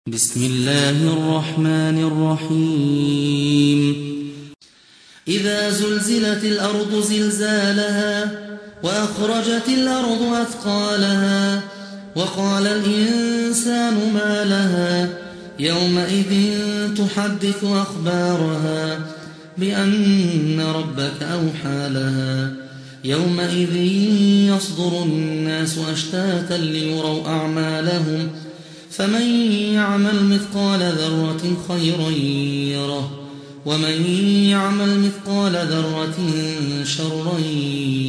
بسم الله الرحمن الرحيم إذا زلزلت الأرض زلزالها وأخرجت الأرض أثقالها وقال الإنسان ما لها يومئذ تحدث أخبارها بأن ربك أوحى لها يومئذ يصدر الناس أشتاتا ليروا أعمالهم فمن يعمل مثقال ذرة خيرا يره ومن يعمل مثقال ذرة شرا